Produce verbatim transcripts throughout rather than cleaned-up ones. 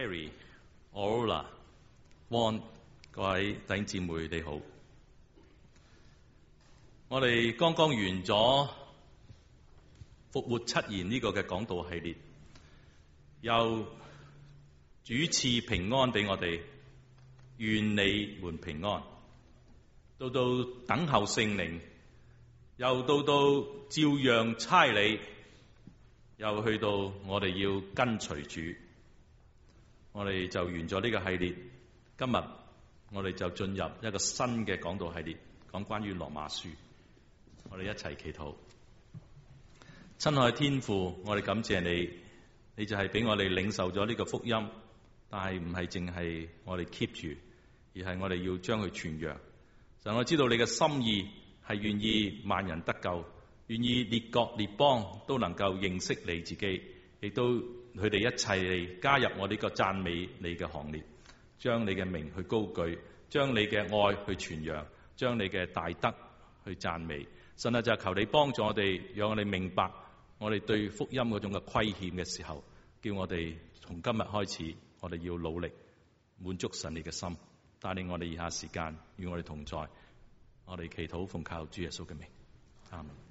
Terry、Aurora、Wan， 各位弟兄姊妹你好。我哋剛剛完咗復活七言呢個嘅講道系列，又主賜平安俾我哋，願你們平安。到到等候聖靈，又到到照樣差你，又去到我哋要跟隨主。我哋就完咗呢個系列，今日我哋就進入一個新嘅講道系列，講關於羅馬書。我哋一齊祈禱。親愛天父，我哋感謝你，你就係俾我哋領受咗呢個福音，但係唔係淨係我哋 keep 住，而係我哋要將佢傳揚。就我知道你嘅心意係願意萬人得救，願意列國列邦都能夠認識你自己，亦都佢哋一齊加入我呢個讚美你嘅行列，將你嘅名去高舉，將你嘅愛去傳揚，將你嘅大德去讚美。神啊，就求你幫助我哋，讓我哋明白我哋對福音嗰種嘅虧欠嘅時候，叫我哋從今日開始，我哋要努力滿足神你嘅心，帶領我哋以下時間與我哋同在。我哋祈禱奉靠主耶穌嘅名，阿們。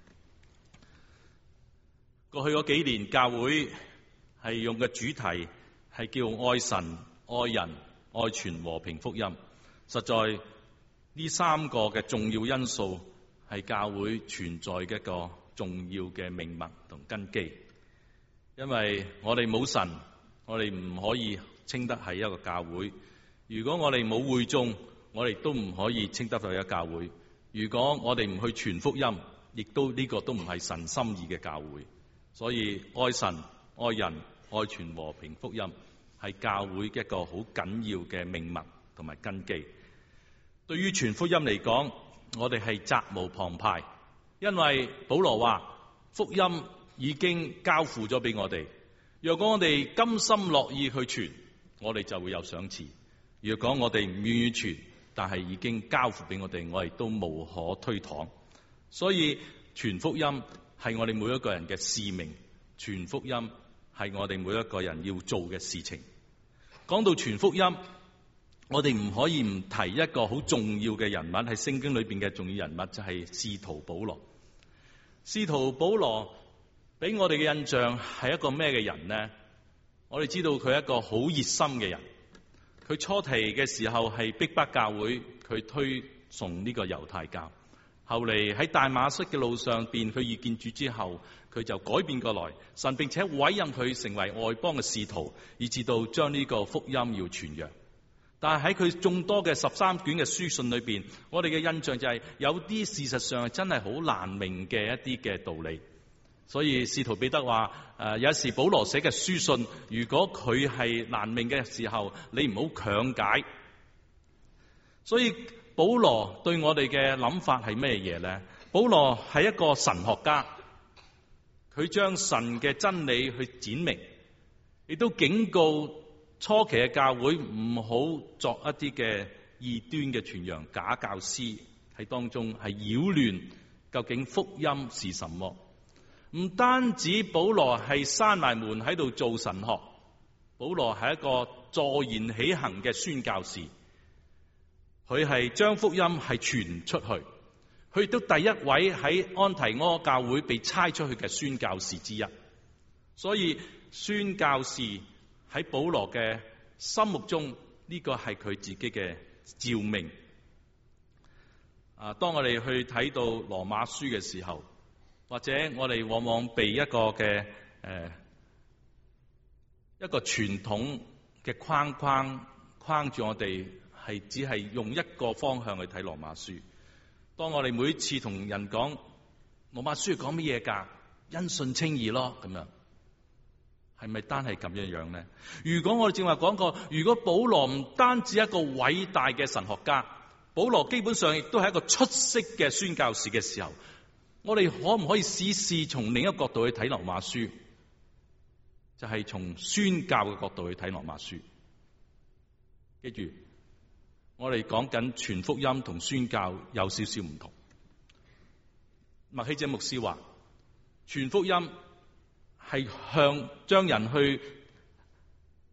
過去嗰幾年教會係用嘅主題係叫愛神、愛人、愛傳和平福音。實在呢三個嘅重要因素係教會存在嘅一個重要嘅命脈同根基。因為我哋冇神，我哋唔可以稱得係一個教會。如果我哋冇會眾，我哋都唔可以稱得係一個教會。如果我哋唔去傳福音，亦都呢、這個都唔係神心意嘅教會。所以愛神、愛人、愛傳和平福音係教會一個好緊要嘅命脈同埋根基。對於傳福音嚟講，我哋係責無旁貸，因為保羅話福音已經交付咗俾我哋。若果我哋甘心樂意去傳，我哋就會有賞賜。如果我哋唔願意傳，但係已經交付俾我哋，我哋都無可推搪。所以傳福音係我哋每一個人嘅使命，傳福音係我哋每一個人要做嘅事情。講到傳福音，我哋唔可以唔提一個好重要嘅人物，係聖經裏邊嘅重要人物，就係使徒保羅。使徒保羅俾我哋嘅印象係一個咩嘅人呢？我哋知道佢係一個好熱心嘅人。佢初期嘅時候係逼迫教會，佢推崇呢個猶太教。後嚟喺大馬色嘅路上邊，佢遇見主之後，佢就改變過來。神並且委任佢成為外邦嘅使徒，以至到將呢個福音要傳揚。但係喺佢眾多嘅十三卷嘅書信裏邊，我哋嘅印象就係有啲事實上係真係好難明嘅一啲嘅道理。所以使徒彼得話：誒、呃，有時保羅寫嘅書信，如果佢係難明嘅時候，你唔好強解。所以保羅對我哋嘅諗法係咩嘢呢？保羅係一個神學家，佢將神嘅真理去展明，亦都警告初期嘅教會唔好作一啲嘅異端嘅傳揚，假教師喺當中係擾亂究竟福音是什麼。唔單止保羅係閂埋門喺度做神學，保羅係一個坐言起行嘅宣教士，佢係將福音係傳出去，佢亦都第一位喺安提阿教會被差出去嘅宣教士之一。所以宣教士喺保羅嘅心目中，呢個係佢自己嘅召命。啊，當我哋去睇到羅馬書嘅時候，或者我哋往往被一個嘅誒、呃、一個傳統嘅框框框住我哋，係只係用一個方向去睇羅馬書。當我哋每次同人講羅馬書係講乜嘢㗎？因信稱義咯，咁樣係咪單係咁樣樣呢？如果我哋正話講過，如果保羅唔單止一個偉大嘅神學家，保羅基本上亦都係一個出色嘅宣教士嘅時候，我哋可唔可以試試從另一個角度去睇羅馬書？就係從宣教嘅角度去睇羅馬書。記住，我哋講緊傳福音同宣教有少少唔同。麥希哲牧師話，傳福音係向將人去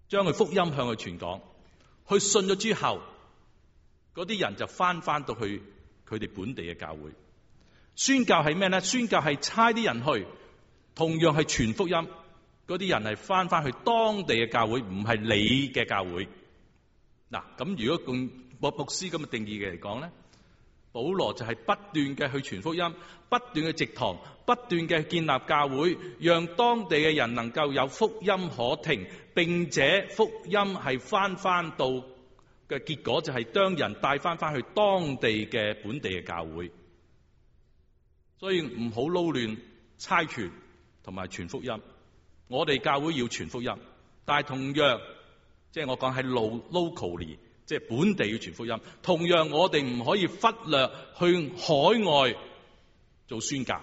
將佢福音向佢傳講，去信咗之後，嗰啲人就翻翻到去佢哋本地嘅教會。宣教係咩咧？宣教係差啲人去，同樣係傳福音。嗰啲人係翻翻去當地嘅教會，唔係你嘅教會。嗱，咁如果用博牧師咁嘅定義嘅嚟講咧，保羅就係不斷嘅去傳福音，不斷嘅植堂，不斷嘅建立教會，讓當地嘅人能夠有福音可聽，並且福音係翻翻到嘅結果就係將人帶翻翻去當地嘅本地嘅教會。所以唔好撈亂差傳同埋傳福音。我哋教會要傳福音，但係同樣，即係我講係 locally，即係本地要傳福音。同樣，我哋唔可以忽略去海外做宣教。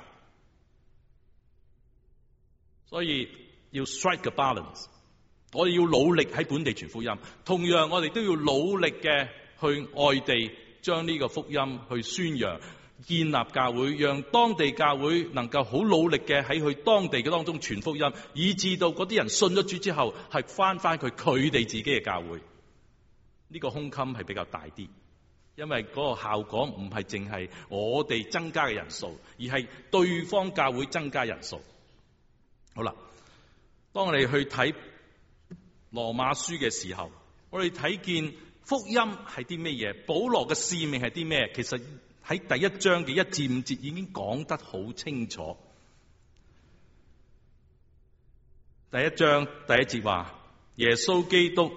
所以要 strike a balance。我哋要努力喺本地傳福音，同樣我哋都要努力嘅去外地將呢個福音去宣揚。建立教會，讓當地教會能夠好努力嘅喺佢當地嘅當中傳福音，以致到嗰啲人信咗主之後係翻翻佢佢哋自己嘅教會。呢個胸襟係比較大啲，因為嗰個效果唔係淨係我哋增加嘅人數，而係對方教會增加人數。好啦，當我哋去睇羅馬書嘅時候，我哋睇見福音係啲咩嘢，保羅嘅使命係啲咩，其實喺第一章嘅一至五節已經講得好清楚。第一章第一節話：耶穌基督，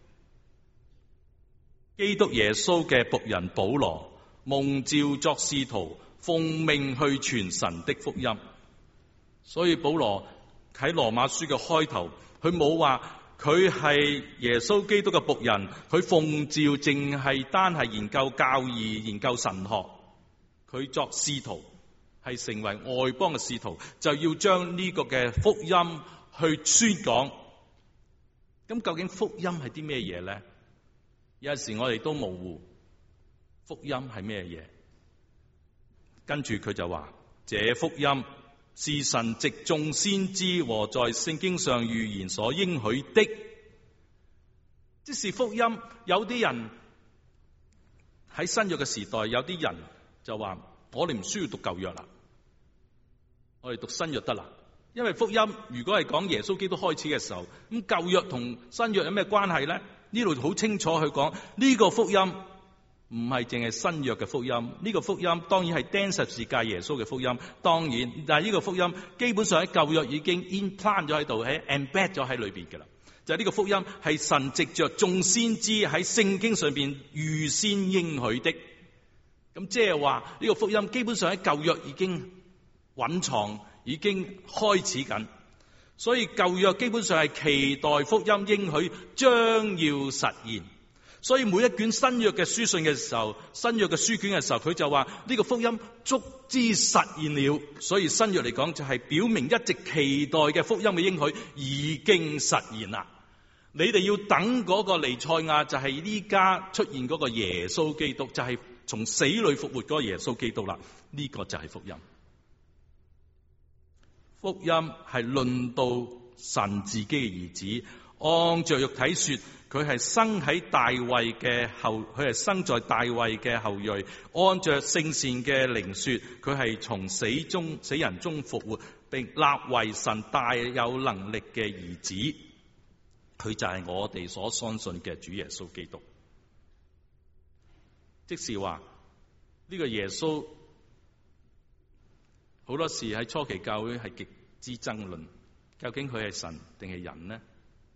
基督耶穌嘅僕人保羅，蒙召作使徒，奉命去傳神的福音。所以保羅喺羅馬書嘅開頭，佢冇話佢係耶穌基督嘅僕人，佢奉召淨係單係研究教義、研究神學。佢作使徒，係成為外邦嘅使徒，就要將呢個嘅福音去宣講。咁究竟福音係啲咩嘢咧？有時我哋都模糊福音係咩嘢。跟住佢就話：這福音是神藉眾先知和在聖經上預言所應許的。即是福音，有啲人喺新約嘅時代，有啲人就話：我哋唔需要讀舊約啦，我哋讀新約得啦。因為福音如果係講耶穌基督開始嘅時候，咁舊約同新約有咩關係咧？呢度好清楚去講，呢個福音唔係淨係新約嘅福音，呢個福音當然係釘十字架耶穌嘅福音，當然，但係呢個福音基本上喺舊約已經 implant 咗喺度，喺 embed 咗喺裏邊嘅啦。就係呢個福音係神藉着眾先知喺聖經上邊預先應許的。咁即係話呢個福音基本上喺舊約已經蘊藏，已經開始緊。所以舊約基本上係期待福音應許將要實現。所以每一卷新約嘅書信嘅時候，新約嘅書卷嘅時候，佢就話呢個福音足之實現了。所以新約嚟講就係表明一直期待嘅福音嘅應許已經實現啦。你哋要等嗰個彌賽亞，就係呢家出現嗰個耶穌基督，就係從死裏復活嗰個耶穌基督啦。呢個就係福音。福音係論到神自己嘅兒子，按着肉體說，佢係生喺大衛嘅後，佢係生在大衛嘅後裔；按着聖善嘅靈說，佢係從死中死人中復活，並立為神大有能力嘅兒子。佢就係我哋所相信嘅主耶穌基督。即是話呢個耶穌好多時喺初期教會係極之爭論，究竟佢係神定係人呢？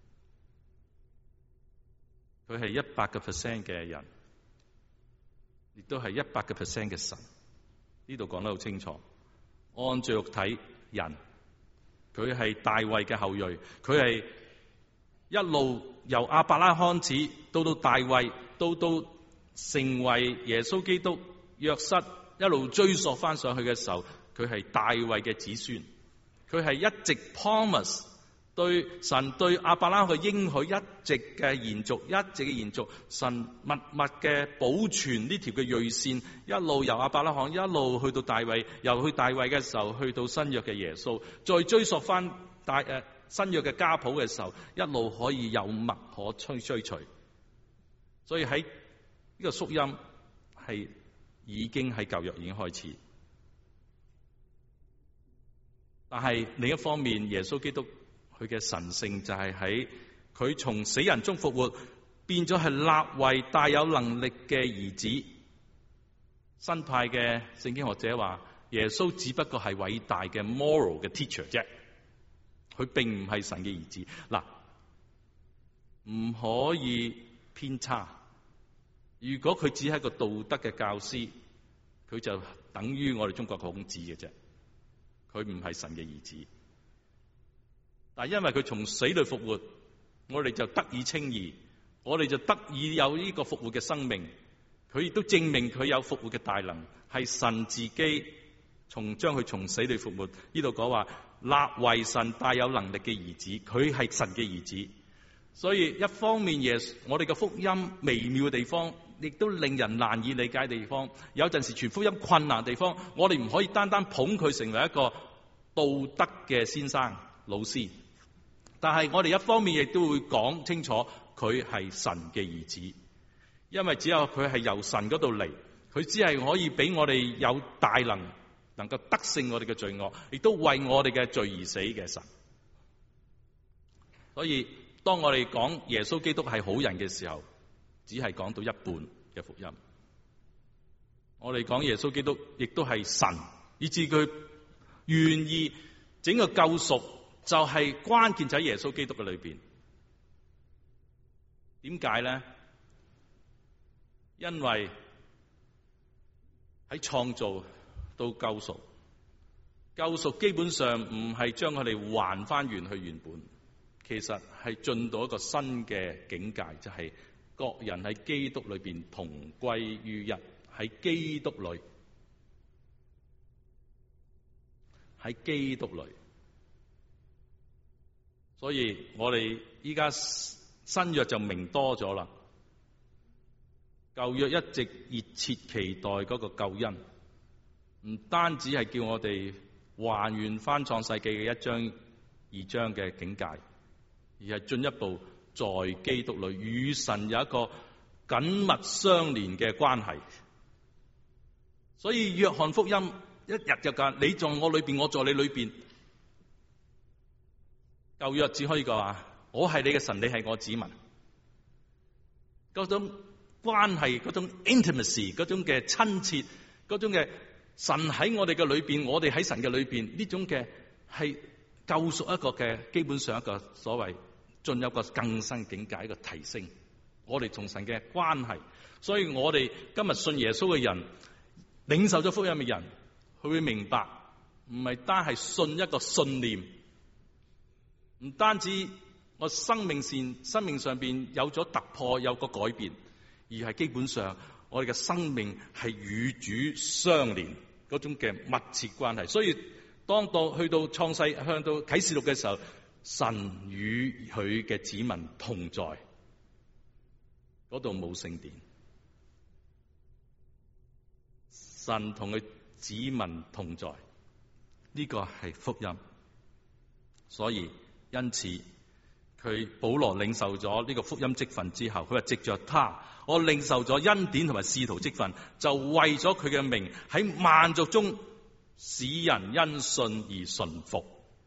佢係一百個 percent 嘅人，亦都係一百個 percent 嘅神。呢度講得好清楚。按照肉體人，佢係大衛嘅後裔，佢係一路由亞伯拉罕開始，到到大衛，到到成為耶穌基督約瑟，一路追溯翻上去嘅時候，佢係大衛嘅子孫。佢係一直 promise 對神對亞伯拉罕嘅應許，一直嘅延續，一直嘅延續。神默默嘅保存呢條嘅銳線，一路由亞伯拉罕一路去到大衛，由去大衛嘅時候去到新約嘅耶穌，再追溯翻大誒新約嘅家譜嘅時候，一路可以有脈可追追隨。所以喺呢個福音係已經喺舊約已經開始。但係另一方面，耶穌基督佢嘅神聖就係喺佢從死人中復活，變咗係立為大有能力嘅兒子。新派嘅聖經學者話，耶穌只不過係偉大嘅 moral 嘅 teacher 啫，佢並唔係神嘅兒子。嗱，唔可以偏差。如果佢只係一個道德嘅教師，佢就等於我哋中國孔子嘅啫，佢唔係神嘅兒子。但係因為佢從死裏復活，我哋就得以稱義，我哋就得以有呢個復活嘅生命。佢亦都證明佢有復活嘅大能，係神自己從將佢從死裏復活。呢度講話立為神大有能力嘅兒子，佢係神嘅兒子。所以一方面耶穌，我哋嘅福音微妙嘅地方，亦都令人難以理解嘅地方。有陣時傳福音困難嘅地方，我哋唔可以單單捧佢成為一個道德嘅先生老師，但係我哋一方面亦都會講清楚佢係神嘅兒子，因為只有佢係由神嗰度嚟，佢只係可以俾我哋有大能，能夠得勝我哋嘅罪惡，亦都為我哋嘅罪而死嘅神。所以當我哋講耶穌基督係好人嘅時候，只係講到一半嘅福音。我哋講耶穌基督亦都係神，以致佢願意整個救贖就係關鍵就喺耶穌基督嘅裏邊。點解咧？因為喺創造到救贖，救贖基本上唔係將佢哋還翻原去原本，其實係進到一個新嘅境界，就係、是、各人喺基督裏邊同歸於一，喺基督裏，喺基督裏。所以我哋依家新約就明多咗啦。舊約一直熱切期待嗰個救恩，唔單止係叫我哋還原翻創世記嘅一章二章嘅境界，而係進一步在基督裏與神有一個緊密相連嘅關係。所以約翰福音一日就講，你在我裏邊，我在你裏邊。舊約只可以講話，我係你嘅神，你係我子民。嗰種關係，嗰種 intimacy， 嗰種嘅親切，嗰種嘅神喺我哋嘅裏邊，我哋喺神嘅裏邊，呢種嘅係救贖一個嘅基本上一個所謂進入一個更新境界，一個提升我哋同神嘅關係。所以我哋今日信耶穌嘅人，領受咗福音嘅人，佢會明白唔係單係信一個信念，唔單止我生命線生命上邊有咗突破，有個改變，而係基本上我哋嘅生命係與主相連嗰種嘅密切關係。所以當到去到創世向到啟示錄嘅時候，神與佢嘅子民同在，嗰度冇聖殿，神同佢子民同在，呢個係福音。所以因此佢保羅領受咗呢個福音職分之後，佢話藉着他，我領受咗恩典同埋使徒職分，就為咗佢嘅名喺萬族中使人因信而順服。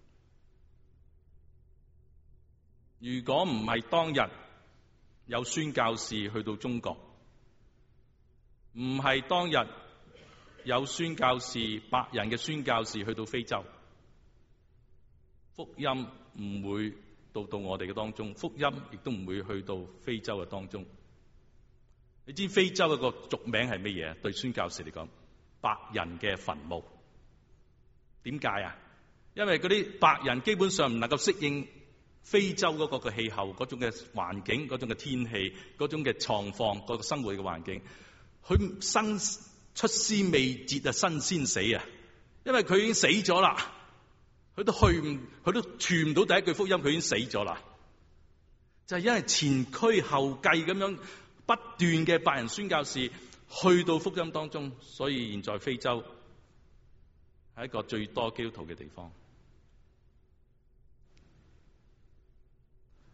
如果唔係當日有宣教士去到中國，唔係當日有宣教士白人嘅宣教士去到非洲，福音唔會到到我哋嘅當中，福音亦都唔會去到非洲嘅當中。你知非洲一個俗名係乜嘢？對宣教士嚟講，白人嘅墳墓。點解啊？因為嗰啲白人基本上唔能夠適應非洲嗰個嘅氣候，嗰種嘅環境，嗰種嘅天氣，嗰種嘅狀況，嗰個生活嘅環境，佢生出師未捷啊，身先死啊！因為佢已經死咗啦。佢都去唔，佢都傳唔到第一句福音，佢已經死咗啦。就係因為前驅後繼咁樣不斷嘅白人宣教士去到福音當中，所以現在非洲係一個最多基督徒嘅地方。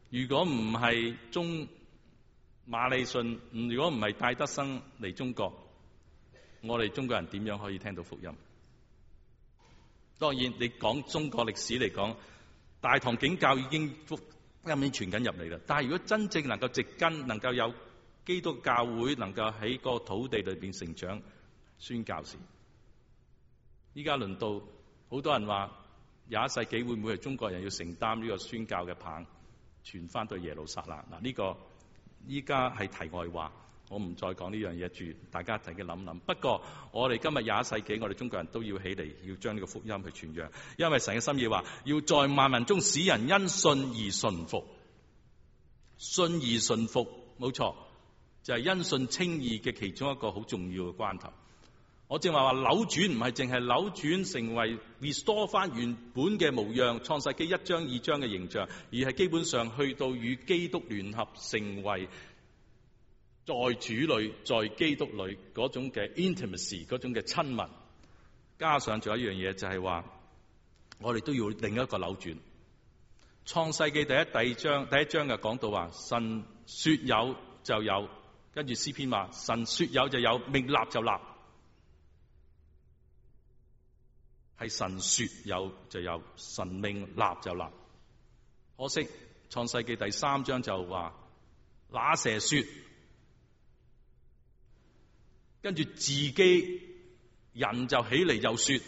如果唔係中馬禮遜，如果唔係戴德生嚟中國，我哋中國人點樣可以聽到福音？當然，你講中國歷史嚟講，大唐景教已經福音已經傳緊入嚟啦。但係如果真正能夠植根，能夠有基督教會能夠喺個土地裏邊成長，宣教士。依家輪到好多人話廿一世紀會唔會係中國人要承擔呢個宣教嘅棒，傳翻到耶路撒冷？嗱，呢個依家係題外話，我唔再講呢樣嘢住，大家自己諗諗。不過我哋今日廿一世紀，我哋中國人都要起嚟，要將呢個福音去傳揚，因為神嘅心意話要在萬民中使人因信而順服，信而順服，冇錯，就係因信稱義嘅其中一個好重要嘅關頭。我正話話扭轉唔係淨係扭轉成為 restore 翻原本嘅模樣，創世記一章二章嘅形象，而係基本上去到與基督聯合，成為在主裏在基督裏嗰種嘅 intimacy， 嗰種嘅親密。加上仲有一樣嘢，就係話我哋都要另一個扭轉。創世記第一第二章第一章嘅講到話神說有就有，跟住詩篇話神說有就有，命立就立。係神說有就有，神命立就立。可惜創世記第三章就話那蛇說，跟住自己人就起嚟又說，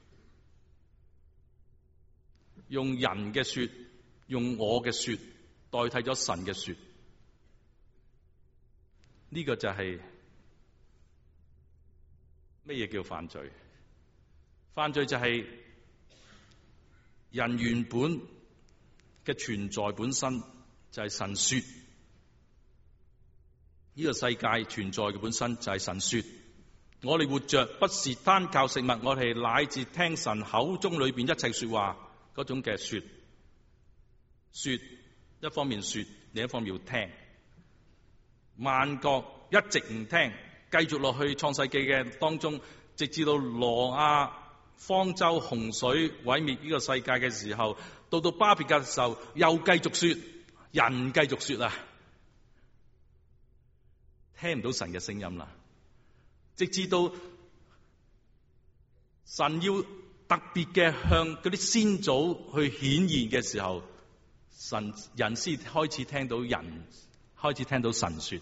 用人嘅說，用我嘅說代替咗神嘅說。呢、這個就係咩嘢叫犯罪？犯罪就係人原本嘅存在本身就係神說，呢個世界存在嘅本身就係神說。我哋活着不是單靠食物，我哋乃至聽神口中裏邊一切說話嗰種嘅說。說一方面說，另一方面要聽。萬國一直唔聽，繼續落去創世記嘅當中，直至到挪亞方舟洪水毀滅呢個世界嘅時候，到到巴別嘅時候又繼續說，人繼續說啊，聽唔到神嘅聲音啦。直至到神要特別嘅向嗰啲先祖去顯現嘅時候，神人先開始聽到人開始聽到神說。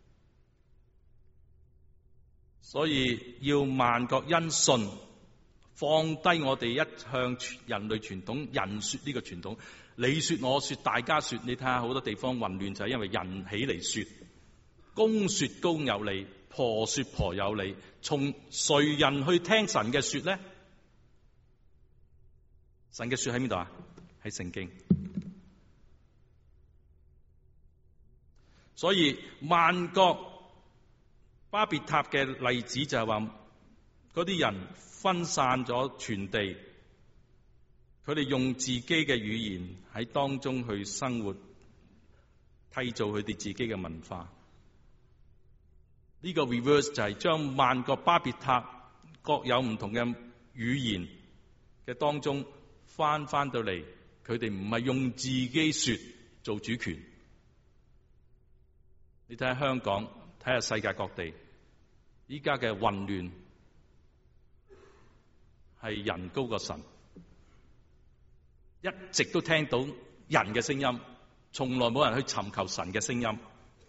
所以要萬國因信，放低我哋一向人類傳統，人說呢個傳統，你說我說大家說。你睇下好多地方混亂，就係因為人起嚟說，公說公有理，婆說婆有理。從誰人去聽神嘅說呢？神嘅說喺邊度啊？喺聖經。所以萬國巴別塔嘅例子就係話，嗰啲人分散咗全地，佢哋用自己嘅語言喺當中去生活，締造佢哋自己嘅文化。呢個 reverse 就係將萬國巴別塔各有唔同嘅語言嘅當中翻翻到嚟，佢哋唔係用自己說做主權。你睇下香港，睇下世界各地，依家嘅混亂係人高過神，一直都聽到人嘅聲音，從來冇人去尋求神嘅聲音。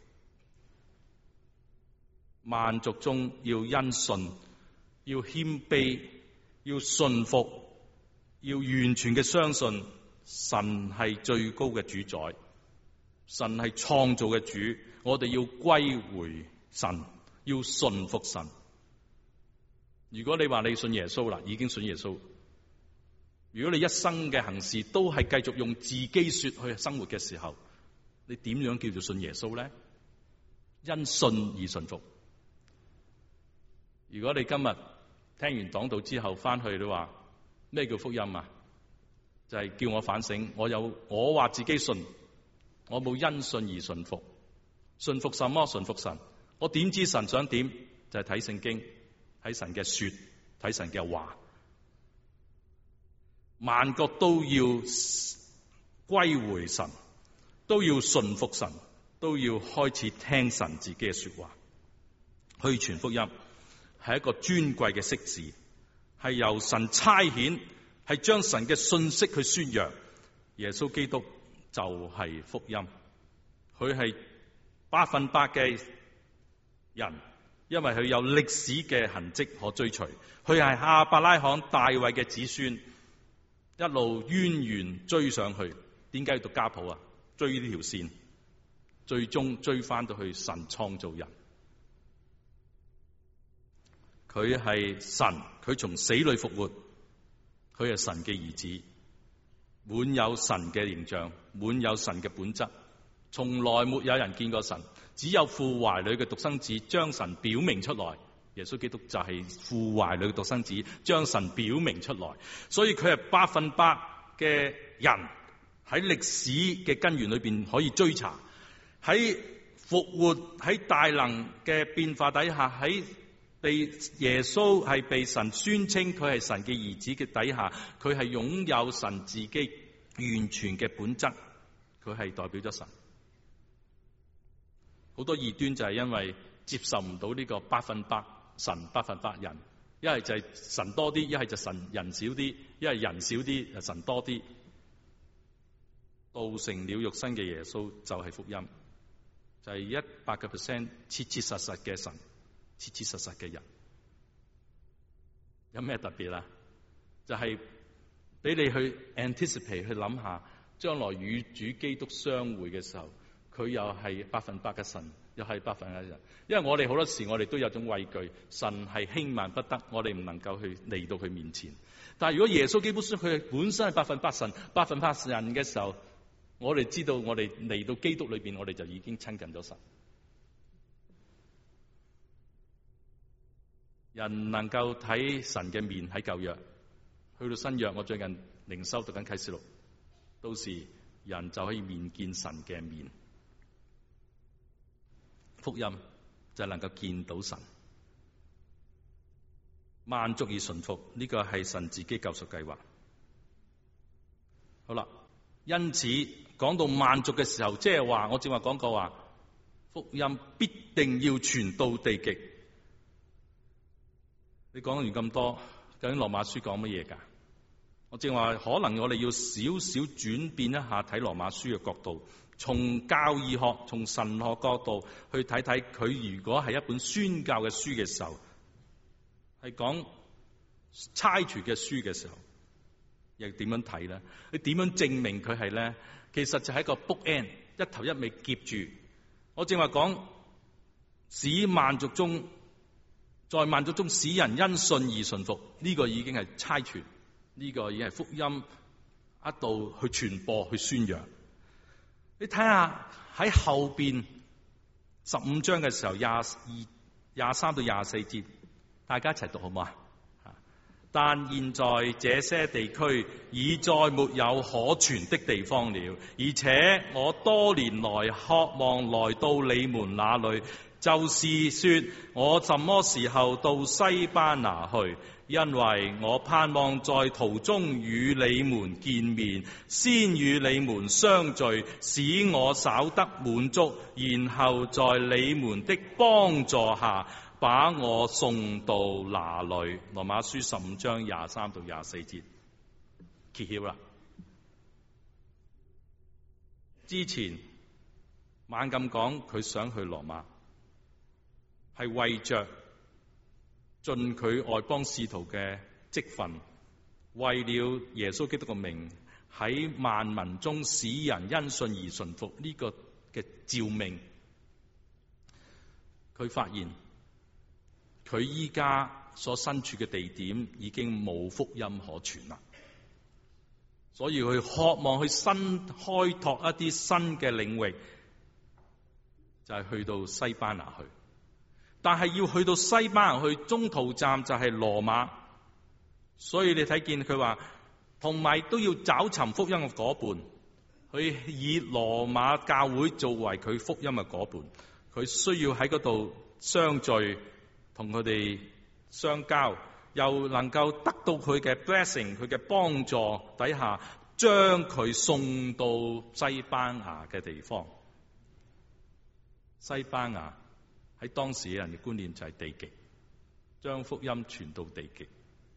萬族中要因信，要謙卑，要順服，要完全嘅相信神係最高嘅主宰，神係創造嘅主。我哋要歸回神，要順服神。如果你話你信耶穌啦，已經信耶穌。如果你一生嘅行事都係繼續用自己說去生活嘅時候，你點樣叫做信耶穌咧？因信而順服。如果你今日聽完講道之後翻去，你話咩叫福音啊？就係叫我反省，我有我話自己信，我冇因信而順服。順服什麼？順服神。我點知神想點？就係睇聖經，睇神嘅說，睇神嘅話。萬國都要歸回神， 都要順服神，都要開始聽神自己嘅說話，去傳福音，係一個尊貴嘅職事，係由神差遣，係將神嘅信息去宣揚。耶穌基督就係福音，佢係百分百嘅人，因為佢有歷史嘅痕跡可追隨，佢係亞伯拉罕大衛嘅子孫，一路淵源追上去。點解要讀家譜啊？追呢條線，最終追翻到去神創造人。佢係神，佢從死裏復活，佢係神嘅兒子，滿有神嘅形象，滿有神嘅本質，從來沒有人見過神，只有父懷裏嘅獨生子將神表明出來。耶穌基督就係父懷裏嘅獨生子，將神表明出來，所以佢係百分百嘅人，喺歷史嘅根源裏邊可以追查，喺復活喺大能嘅變化底下，喺被耶穌係被神宣稱佢係神嘅兒子嘅底下，佢係擁有神自己完全嘅本質，佢係代表咗神。好多異端就係因為接受唔到呢個百分百神百分百人，一係就係神多啲，一係就神人少啲，一係人少啲就神多啲。道成了肉身嘅耶穌就係福音，就係一百個 percent 切切實實嘅神，切切實實嘅人。有咩特別啊？就係俾你去 anticipate 去諗下，將來與主基督相會嘅時候，佢又係百分百嘅神，又係百分百嘅人。因為我哋好多時我哋都有種畏懼，神係輕慢不得，我哋唔能夠去嚟到佢面前。但係如果耶穌基督佢本身係百分百神、百分百人嘅時候，我哋知道我哋嚟到基督裏邊，我哋就已經親近咗神。人能夠睇神嘅面喺舊約，去到新約，我最近靈修讀緊啟示錄，到時人就可以面見神嘅面。福音就能夠見到神，萬族以順服，呢個係神自己救贖計劃。好啦，因此講到萬族嘅時候，即係話我正話講過話，福音必定要傳到地極。你講完咁多，究竟羅馬書講乜嘢㗎？我正話可能我哋要少少轉變一下睇羅馬書嘅角度，從教義學、從神學角度去睇睇佢如果係一本宣教嘅書嘅時候，係講差傳嘅書嘅時候，又點樣睇咧？你點樣證明佢係咧？其實就係一個 book end， 一頭一尾夾住。我正話講使萬族中，在萬族中使人因信而順服，呢、這個已經係差傳，呢、這個已經係福音一度去傳播去宣揚。你睇下喺後邊十五章嘅時候，廿二、廿三到廿四節，大家一齊讀好唔好啊？但現在這些地區已再沒有可傳的地方了，而且我多年來渴望來到你們那裏，就是說我什麼時候到西班牙去，因為我盼望在途中與你們見面，先與你們相聚，使我稍得滿足，然後在你們的幫助下把我送到那裏。羅馬書十五章廿三到廿四節揭曉啦。之前猛咁講佢想去羅馬，係為着盡佢外邦使徒嘅職分，為了耶穌基督嘅名喺萬民中使人因信而順服呢個嘅召命。佢發現佢依家所身處嘅地點已經冇福音可傳啦，所以佢渴望去新開拓一啲新嘅領域，就係去到西班牙去。但係要去到西班牙去，中途站就係羅馬，所以你睇見佢話，同埋都要找尋福音嘅夥伴，佢以羅馬教會作為佢福音嘅夥伴，佢需要喺嗰度相聚，同佢哋相交，又能夠得到佢嘅 blessing， 佢嘅幫助底下， 將佢送到西班牙嘅地方。西班牙喺當時嘅人嘅觀念就係地極，將福音傳到地極。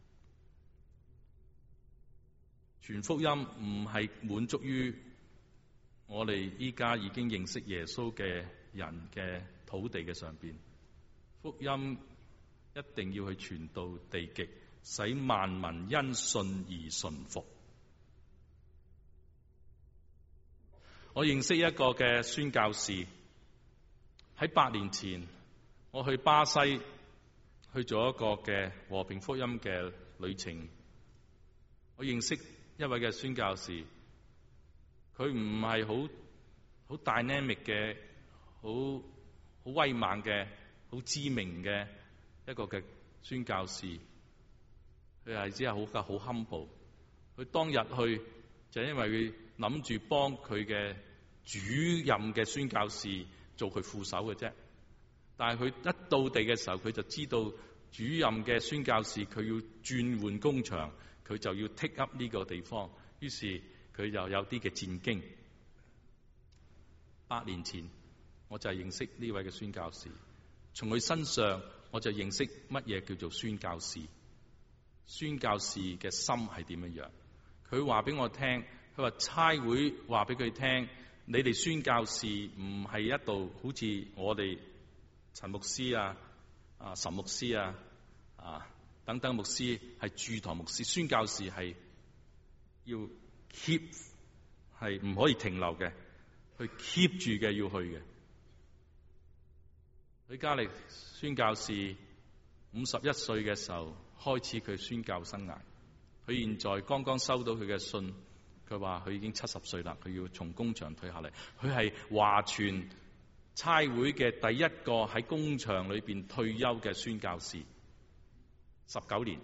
傳福音唔係滿足於我哋依家已經認識耶穌嘅人嘅土地嘅上邊，福音一定要去傳到地極，使萬民因信而順服。我認識一個嘅宣教士，喺八年前我去巴西去做一個嘅和平福音嘅旅程。我認識一位嘅宣教士，佢唔係好好 dynamic 嘅，好好威猛嘅，好知名嘅一個嘅宣教士。佢係只係好好 humble。佢當日去就因為佢諗住幫佢嘅主任嘅宣教士做佢副手嘅啫。但係佢一到地嘅時候，佢就知道主任嘅宣教士佢要轉換工場，佢就要 take up 呢個地方。於是佢就有啲嘅戰經。八年前我就係認識呢位嘅宣教士，從佢身上我就認識乜嘢叫做宣教士。宣教士嘅心係點樣樣？佢話俾我聽，佢話差會話俾佢聽，你哋宣教士唔係一度好似我哋陳牧師啊、啊岑牧師啊、啊等等牧師係駐堂牧師，宣教士係要 keep 係唔可以停留嘅，去 keep 住嘅要去嘅。許嘉力宣教士五十一歲嘅時候開始佢宣教生涯，佢現在剛剛收到佢嘅信，佢話佢已經七十歲啦，佢要從工場退下嚟。佢係華傳差會嘅第一個喺工場裏邊退休嘅宣教士，十九年。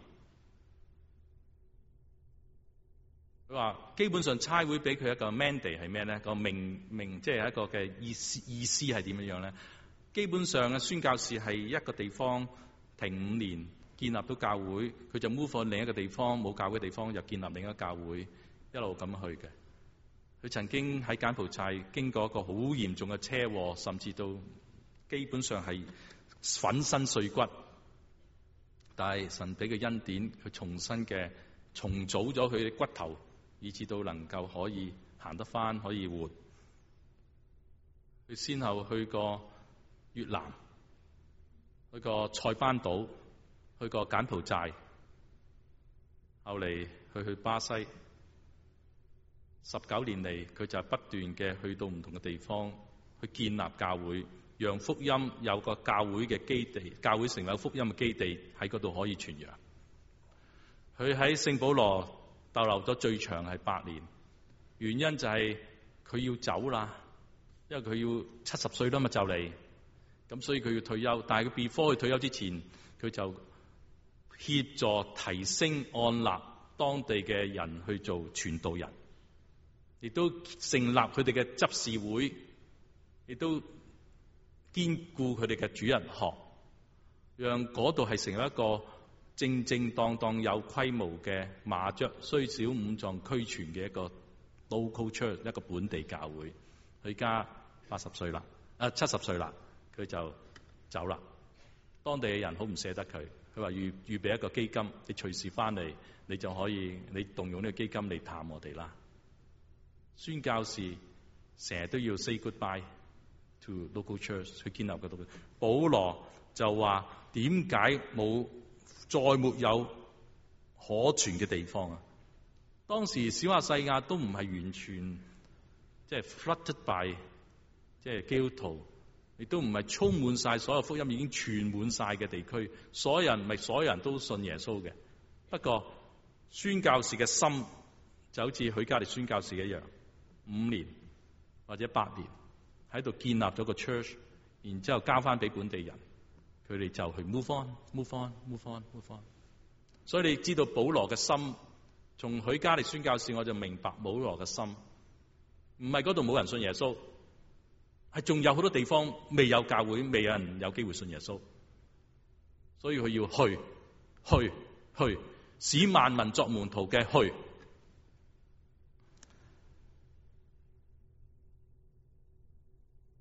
佢話基本上差會俾佢一個 mandate 係咩咧？個命命即係一個嘅意思意思係點樣樣咧？基本上嘅宣教士係一個地方停五年，建立到教會，佢就 move 去另一個地方，冇教會嘅地方又建立另一個教會，一路咁去嘅。佢曾經喺柬埔寨經過一個好嚴重嘅車禍，甚至到基本上係粉身碎骨，但係神俾佢恩典，佢重新嘅重組咗佢嘅骨頭，以至到能夠可以行得返，可以活。佢先後去過越南，去過塞班島，去過柬埔寨，後嚟去去巴西。十九年嚟，佢就不斷嘅去到唔同嘅地方，去建立教會，讓福音有個教會嘅基地，教會成為福音嘅基地，喺嗰度可以傳揚。佢喺聖保羅逗留咗最長係八年，原因就係佢要走啦，因為佢要七十歲啦嘛就嚟，咁所以佢要退休。但係佢 before 佢退休之前，佢就協助提升按立當地嘅人去做傳道人，亦都成立佢哋嘅執事會，亦都堅固佢哋嘅主日學，讓嗰度係成為一個正正當當有規模嘅麻雀雖小五臟俱全嘅一個 local church， 一個本地教會。佢而家八十歲啦，啊七十歲啦，佢就走啦。當地嘅人好唔捨得佢，佢話預預備一個基金，你隨時翻嚟，你就可以你動用呢個基金嚟探我哋啦。宣教士成日都要 say goodbye to local church 去建立嗰度。保羅就話：點解冇再沒有可傳嘅地方啊？當時小亞細亞都唔係完全即係 flooded by 即係基督徒，亦都唔係充滿晒所有福音已經傳滿晒嘅地區，所有人唔係所有人都信耶穌嘅。不過宣教士嘅心就好似許嘉力宣教士一樣，五年或者八年喺度建立咗個 church， 然之後交翻俾本地人，佢哋就去 move on，move on，move on，move on。所以你知道保羅嘅心，從許嘉力宣教士我就明白保羅嘅心，唔係嗰度冇人信耶穌，係仲有好多地方未有教會，未有人有機會信耶穌，所以佢要去，去，去，使萬民作門徒嘅去。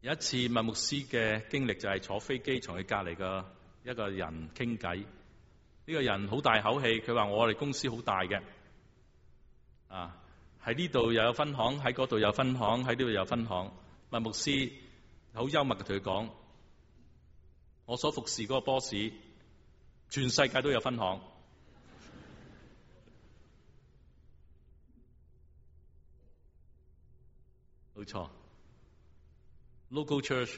有一次麥牧師嘅經歷就係坐飛機同佢隔離嘅一個人傾偈，呢、這個人好大口氣，佢話我哋公司好大嘅，啊喺呢度又有分行，喺嗰度有分行，喺呢度有分行。麥牧師好幽默嘅同佢講，我所服侍嗰個 boss 全世界都有分行。冇錯 ，local church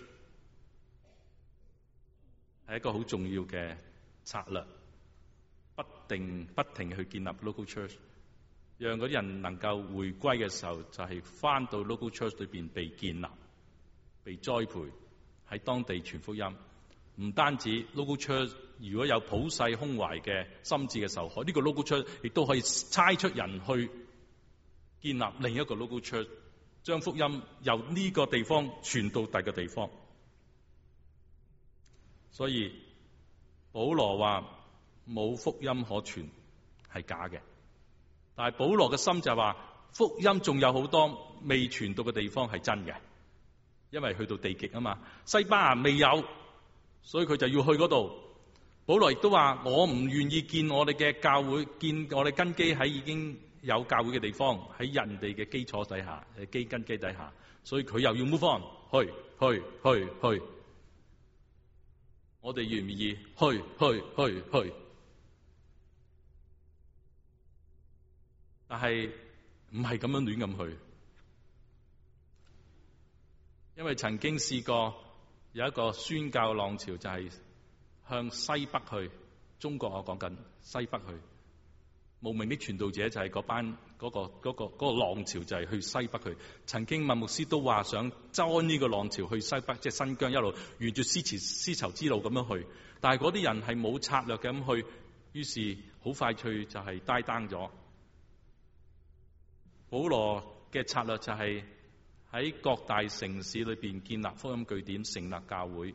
係一個好重要嘅策略，不定不停去建立 local church， 讓嗰啲人能夠回歸嘅時候，就係返到 local church 裏邊被建立、被栽培，喺當地傳福音。唔單止 local church 如果有普世胸懷嘅心志嘅時候，呢、這個 local church 亦都可以差出人去建立另一個 local church。將福音由呢個地方傳到第二個地方，所以保羅話冇福音可傳係假嘅，但係保羅嘅心就係話福音仲有好多未傳到嘅地方係真嘅，因為去到地極啊嘛，西班牙未有，所以佢就要去嗰度。保羅亦都話我唔願意建我哋嘅教會，建我哋根基喺已經有教會嘅地方，喺人哋嘅基礎底下，誒基根基底下，所以佢又要 move on， 去去去去，我哋願唔願意去去去去？但係唔係咁樣亂咁去，因為曾經試過有一個宣教浪潮，就係向西北去，中國我講緊西北去。無名的傳道者就係嗰班嗰、嗰個嗰、嗰個嗰個浪潮，就係去西北去。曾經麥牧師都話想揸呢個浪潮去西北，即係新疆一路沿住絲綢絲綢之路咁樣去。但係嗰啲人係冇策略嘅咁去，於是好快脆就係 die down 咗。保羅嘅策略就係喺各大城市裏邊建立福音據點，成立教會。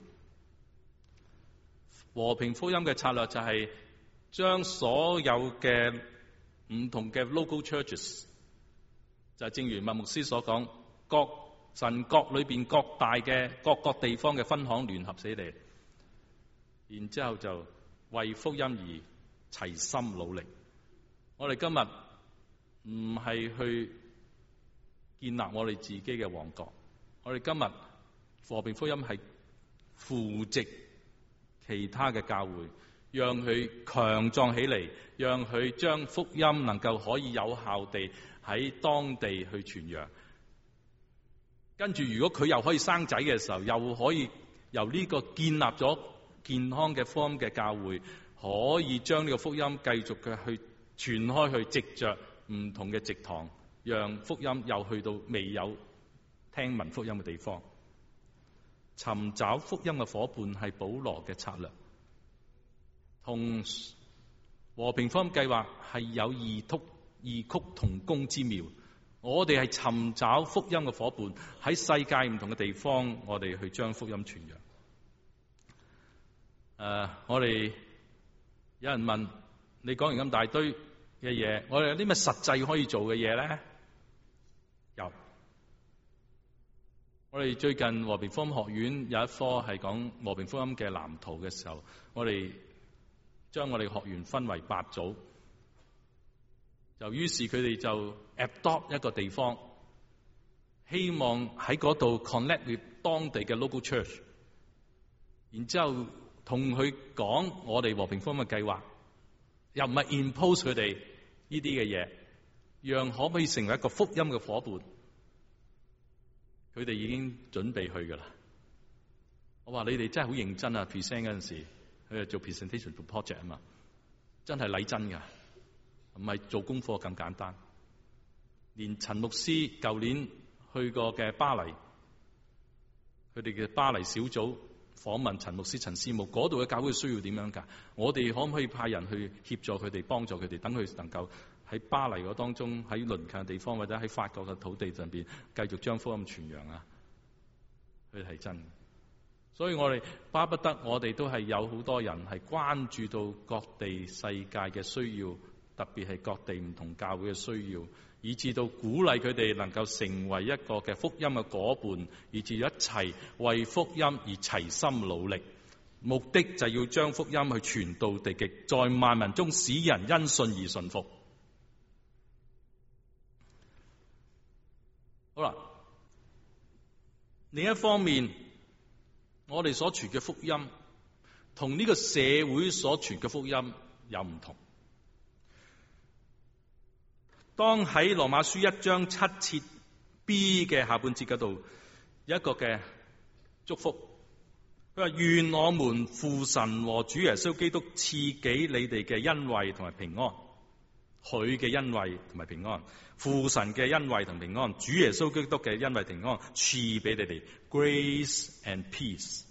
和平福音嘅策略就係將所有嘅唔同嘅 local churches， 就正如麥牧師所講，各神國裏邊各大嘅各個地方嘅分行聯合起嚟，然之後就為福音而齊心努力。我哋今日唔係去建立我哋自己嘅王國，我哋今日和平福音係扶植其他嘅教會，讓佢強壯起嚟，讓佢將福音能夠可以有效地喺當地去傳揚。跟住如果佢又可以生仔嘅時候，又可以由呢個建立咗健康嘅福音嘅教會，可以將呢個福音繼續嘅去傳開去，藉着唔同嘅植堂，讓福音又去到未有聽聞福音嘅地方。尋找福音嘅夥伴係保羅嘅策略，同和平福音計劃係有異曲異曲同工之妙。我哋係尋找福音嘅夥伴，喺世界唔同嘅地方，我哋去將福音傳揚。誒、uh, 我哋有人問你講完咁大堆嘅嘢，我哋有啲咩實際可以做嘅嘢咧？有。我哋最近和平福音學院有一科係講和平福音嘅藍圖嘅時候，我哋將我哋學員分為八組，就於是佢哋就 adopt 一個地方，希望喺嗰度 connect with 當地嘅 local church， 然之後同佢講我哋和平福音嘅計劃，又唔係 impose 佢哋呢啲嘅嘢，讓可唔可以成為一個福音嘅夥伴。佢哋已經準備去㗎啦。我話你哋真係好認真啊 present 嗰陣時，佢哋做 presentation for project 啊嘛，真係禮真㗎，唔係做功課咁簡單。連陳牧師舊年去過嘅巴黎，佢哋嘅巴黎小組訪問陳牧師、陳師母，嗰度嘅教會需要點樣㗎？我哋可唔可以派人去協助佢哋，幫助佢哋，等佢能夠喺巴黎嗰當中，喺鄰近嘅地方或者喺法國嘅土地上邊繼續將福音傳揚啊！佢係真的，所以我哋巴不得我哋都係有好多人係關注到各地世界嘅需要， 特別係各地唔同教會嘅需要，以至到鼓勵佢哋能夠成為一個嘅福音嘅夥伴，以至一齊為福音而齊心努力。目的就係要將福音去傳到地極，在萬民中使人因信而順服。好啦，另一方面，我哋所傳嘅福音同呢個社會所傳嘅福音有唔同。當喺羅馬書一章七節 B 嘅下半節嗰度有一個嘅祝福，佢話願我們父神和主耶穌基督賜給你哋嘅恩惠同埋平安，佢嘅恩惠同埋平安，父神嘅恩惠同平安，主耶穌基督嘅恩惠平安賜俾你哋 ，grace and peace。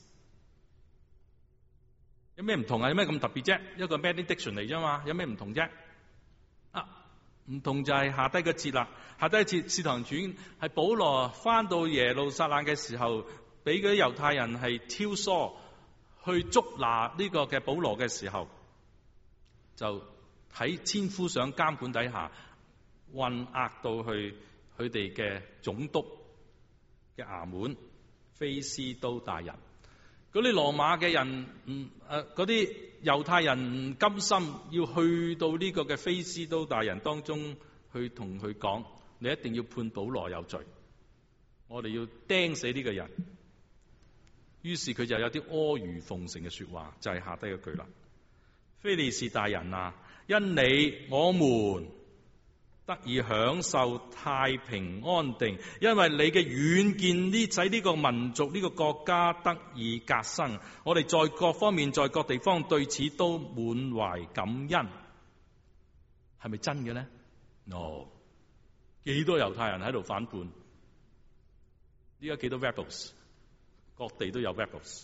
有咩唔同啊？有咩咁特別啫？一個 benediction 嚟啫嘛，有咩唔同啫？啊！唔同就係下低個節啦，下低個節使徒行傳係保羅翻到耶路撒冷嘅時候，俾嗰啲猶太人係挑唆去捉拿呢個嘅保羅嘅時候，就喺千夫長監管底下運押到去佢哋嘅總督嘅衙門，菲斯都大人。嗰啲羅馬嘅人唔誒嗰啲猶太人唔甘心，要去到呢個嘅菲斯都大人當中去同佢講，你一定要判保羅有罪，我哋要釘死呢個人。於是佢就有啲阿諛奉承嘅說話，就係、是、下低嗰句啦。非利士大人啊，因你我們得以享受太平安定，因為你嘅遠見呢，使呢個民族呢、呢個國家得以革新。我哋在各方面在各地方對此都滿懷感恩。係咪真嘅呢？ No。 幾多猶太人喺度反叛？依家幾多 rebels？ 各地都有 rebels。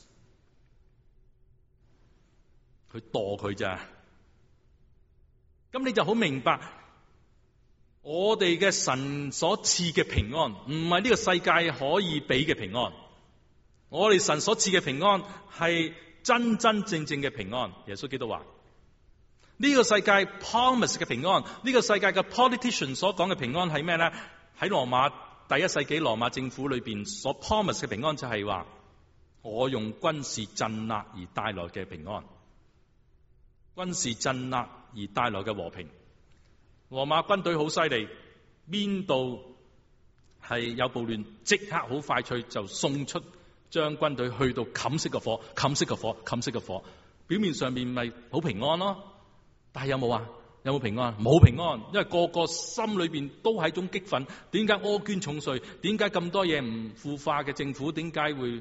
佢墮佢咋？咁你就好明白，我哋嘅神所賜嘅平安，唔係呢個世界可以俾嘅平安。我哋神所賜嘅平安係真真正正嘅平安。耶穌基督話：呢個世界 promise 嘅平安，呢個世界嘅 politician 所講嘅平安係咩咧？喺羅馬第一世紀羅馬政府裏邊所 promise 嘅平安就係話，我用軍事鎮壓而帶來嘅平安，軍事鎮壓而帶來嘅和平。羅馬軍隊好犀利，邊度係有暴亂，即刻好快脆就送出將軍隊去到冚熄個火，冚熄個火，冚熄個火。表面上面咪好平安咯，但係有冇啊？有冇平安？冇平安，因為個個心裏邊都係一種激憤。點解苛捐重稅？點解咁多嘢唔腐化嘅政府？點解會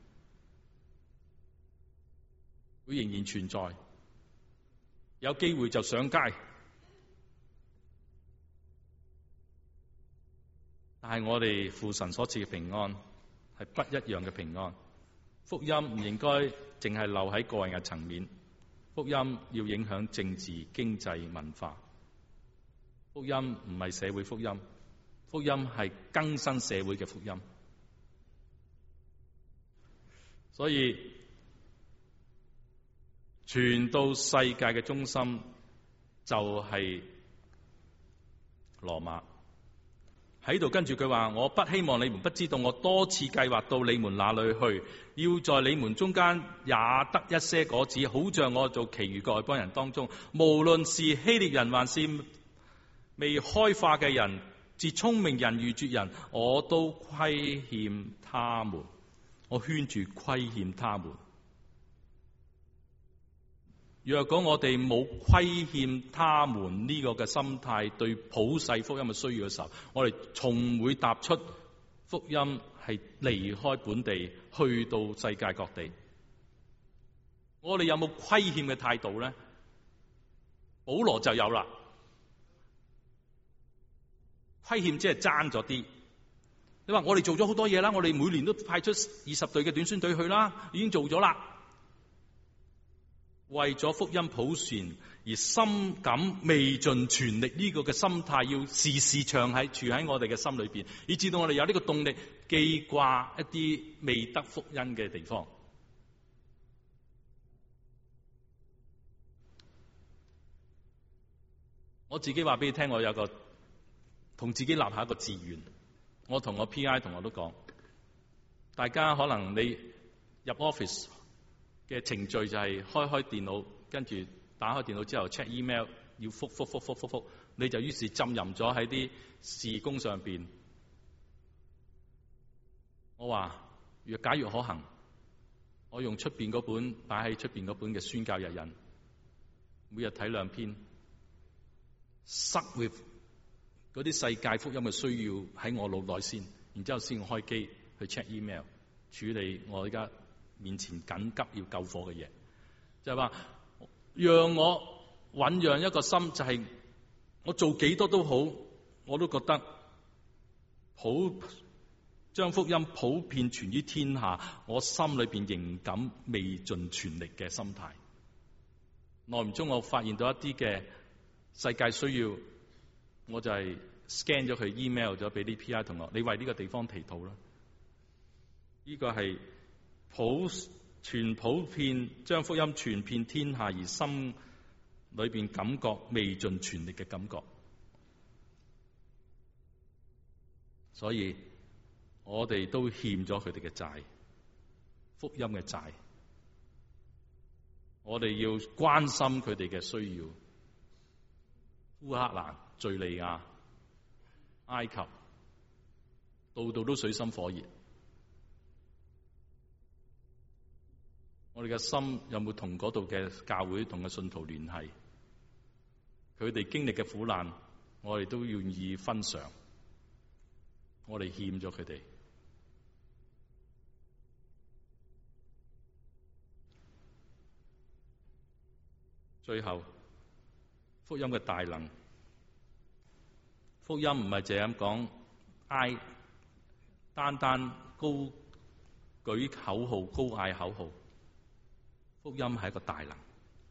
會仍然存在？有機會就上街。但係我哋父神所賜嘅平安係不一樣嘅平安。福音唔應該淨係留喺個人嘅層面，福音要影響政治、經濟、文化。福音唔係社會福音，福音係更新社會嘅福音。所以傳到世界嘅中心就係羅馬。喺度跟住佢話：我不希望你們不知道，我多次計劃到你們那裏去，要在你們中間也得一些果子，好像我做其餘外邦人當中，無論是希臘人還是未開化嘅人，是聰明人愚拙人，我都虧欠他們，我圈住虧欠他們。若果我哋冇虧欠他們呢個嘅心態，對普世福音嘅需要嘅時候，我哋從唔會踏出福音係離開本地去到世界各地。我哋有冇虧欠嘅態度咧？保羅就有啦。虧欠即係爭咗啲。你話我哋做咗好多嘢啦，我哋每年都派出二十隊嘅短宣隊去啦，已經做咗啦。為咗福音普傳而深感未盡全力呢個嘅心態，要時時長喺住喺我哋嘅心裏邊，以至到我哋有呢個動力記掛一啲未得福音嘅地方。 我自己話俾你聽，我有個同自己立下一個志願。我同我 P I 同學都講，大家可能你入 office 嘅程序就係開開電腦，跟住打開電腦之後 check email， 要覆覆覆覆覆覆，你就於是浸淫咗喺啲事工上邊。我話若假如可行，我用出邊嗰本擺喺出邊嗰本嘅宣教日引，每日睇兩篇，塞 with 嗰啲世界福音嘅需要喺我腦內先，然之後先開機去 check email， 處理我而家面前緊急要救火嘅嘢。就係話讓我醞釀一個心，就係我做幾多都好，我都覺得普將福音普遍傳於天下，我心裏邊仍感未盡全力嘅心態。耐唔中我發現到一啲嘅世界需要，我就係 scan 咗佢 email 咗俾啲 P I 同學，你為呢個地方祈禱啦。呢個係普傳普遍將福音傳遍天下，而心裏邊感覺未盡全力嘅感覺。所以我哋都欠咗佢哋嘅債，福音嘅債。我哋要關心佢哋嘅需要。烏克蘭、敘利亞、埃及，度度都水深火熱。我哋嘅心有冇同嗰度嘅教會同嘅信徒聯繫？佢哋經歷嘅苦難，我哋都願意分享。我哋欠咗佢哋。最後，福音嘅大能，福音唔係淨係咁講，嗌單單高舉口號、高嗌口號。福音係一個大能。呢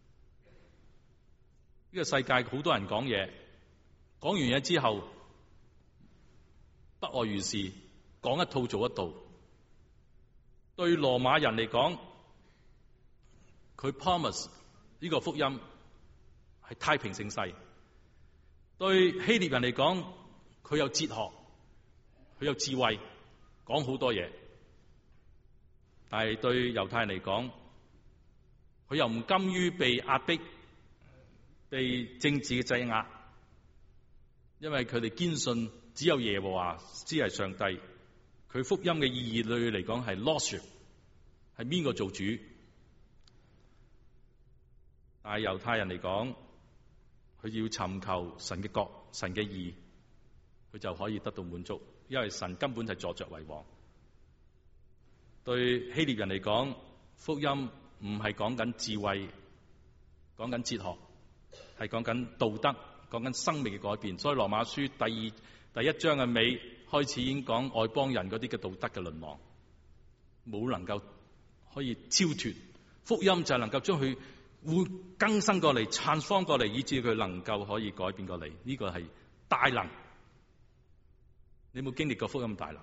個世界好多人講嘢，講完嘢之後，不外如是，講一套做一套。對羅馬人嚟講，佢 promise 呢個福音係太平盛世。對希臘人嚟講，佢有哲學，佢有智慧，講好多嘢。但係對猶太人嚟講，佢又唔甘於被壓迫、被政治嘅制壓，因為佢哋堅信只有耶和華先係上帝。佢福音嘅意義對佢嚟講係 lordship， 係邊個做主？但係猶太人嚟講，佢要尋求神嘅國、神嘅義，佢就可以得到滿足，因為神根本就係坐著為王。對希臘人嚟講，福音唔係講緊智慧，講緊哲學，係講緊道德，講緊生命嘅改變。所以羅馬書第二第一章嘅尾開始已經講外邦人嗰啲嘅道德嘅淪亡，冇能夠可以超脫。福音就係能夠將佢會更新過嚟、transform過嚟，以致佢能夠可以改變過嚟。呢個係大能。你有冇經歷過福音大能？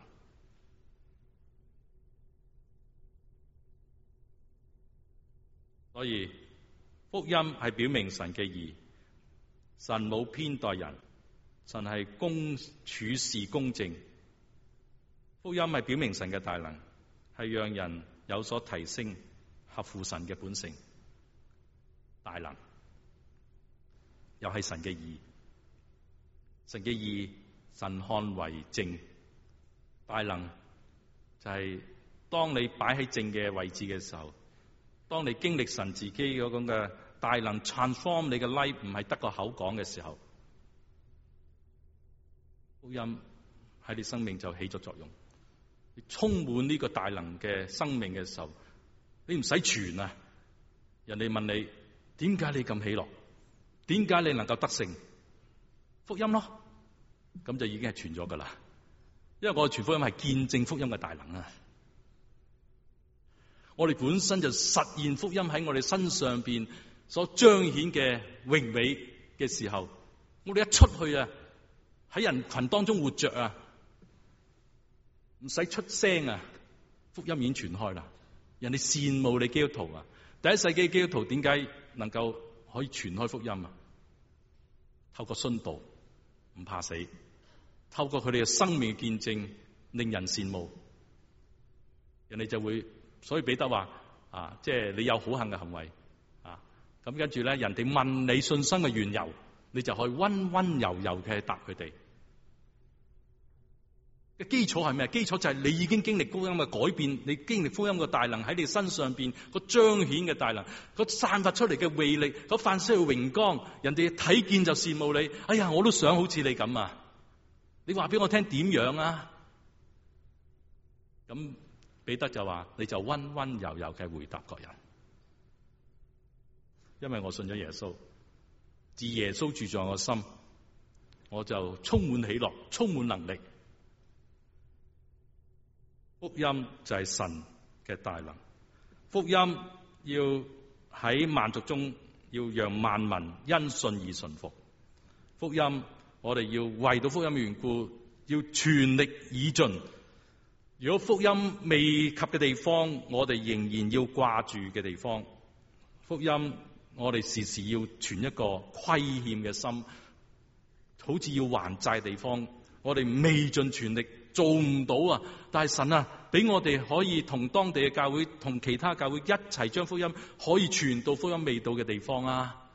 所以福音係表明神嘅義，神冇偏待人，神係公處事公正。福音係表明神嘅大能，係讓人有所提升，合乎神嘅本性。大能又係神嘅義，神嘅義神看為正。大能就係當你擺喺正嘅位置嘅時候，當你經歷神自己嗰種嘅大能 transform 你嘅 life， 唔係得個口講嘅時候，福音喺你生命就起咗作用。你充滿呢個大能嘅生命嘅時候，你唔使傳啊，人哋問你點解你咁喜樂，點解你能夠得勝？福音咯，咁就已經係傳咗噶啦。因為我傳福音係見證福音嘅大能啊。我哋本身就實現福音喺我哋身上邊所彰顯嘅榮美嘅時候，我哋一出去啊，喺人群當中活着啊，唔使出聲啊，福音已經傳開啦。人哋羨慕你基督徒啊！第一世紀基督徒點解能夠可以傳開福音啊？ 透過殉道唔怕死，透過佢哋嘅生命見證令人羨慕，人哋就會，所以彼得話啊，即係你有好行嘅行為啊，咁跟住咧，人哋問你信心嘅緣由，你就可以溫溫柔柔嘅答佢哋。嘅基礎係咩？基礎就係你已經經歷福音嘅改變，你經歷福音嘅大能喺你身上邊個彰顯嘅大能，個散發出嚟嘅魅力，個發出嘅榮光，人哋睇見就羨慕你。哎呀，我都想好似你咁啊！你話俾我聽點樣啊？咁彼得就話：你就溫溫柔柔嘅回答各人，因為我信咗耶穌，自耶穌住在我心，我就充滿喜樂，充滿能力。福音就係神嘅大能，福音要喺萬族中要讓萬民因信而順服。福音我哋要為到福音嘅緣故，要全力以盡。如果福音未及嘅地方，我哋仍然要掛住嘅地方。福音我哋時時要存一個虧欠嘅心，好似要還債地方，我哋未盡全力做唔到啊！但係神啊，俾我哋可以同當地嘅教會、同其他教會一齊將福音可以傳到福音未到嘅地方啊！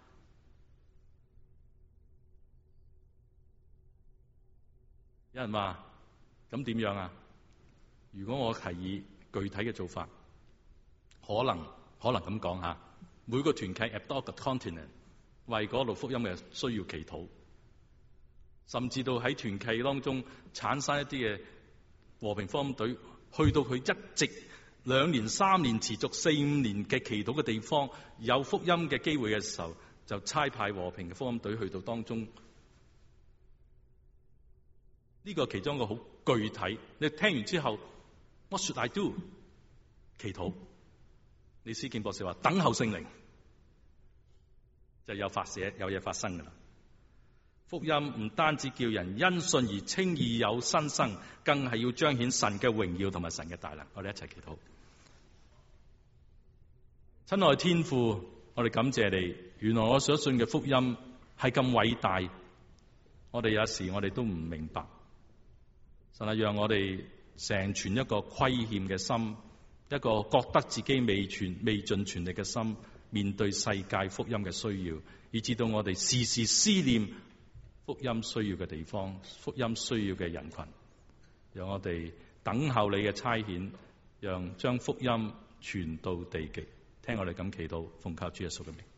有人話咁點樣啊？如果我提議具體嘅做法，可能可能咁講下，每個團契 adopt a continent， 為嗰度福音嘅需要祈禱，甚至到喺團契當中產生一啲嘅和平福音隊，去到佢一直兩年、三年持續四五年嘅祈禱嘅地方，有福音嘅機會嘅時候，就差派和平嘅福音隊去到當中。呢個其中一個好具體，你聽完之後 What should I do？ 祈禱。李思健博士話等候聖靈，就有發射有嘢發生噶啦。福音唔單止叫人因信而稱義有新生，更係要彰顯神嘅榮耀同埋神嘅大能。我哋一齊祈禱。親愛天父，我哋感謝你，原來我所信嘅福音係咁偉大，我哋有時我哋都唔明白。神啊，讓我哋成全一個虧欠嘅心，一個覺得自己未全未盡全力嘅心，面對世界福音嘅需要，以至到我哋時時思念福音需要嘅地方，福音需要嘅人群，讓我哋等候你嘅差遣，讓將福音傳到地極。聽我哋咁祈禱，奉靠主耶穌嘅名。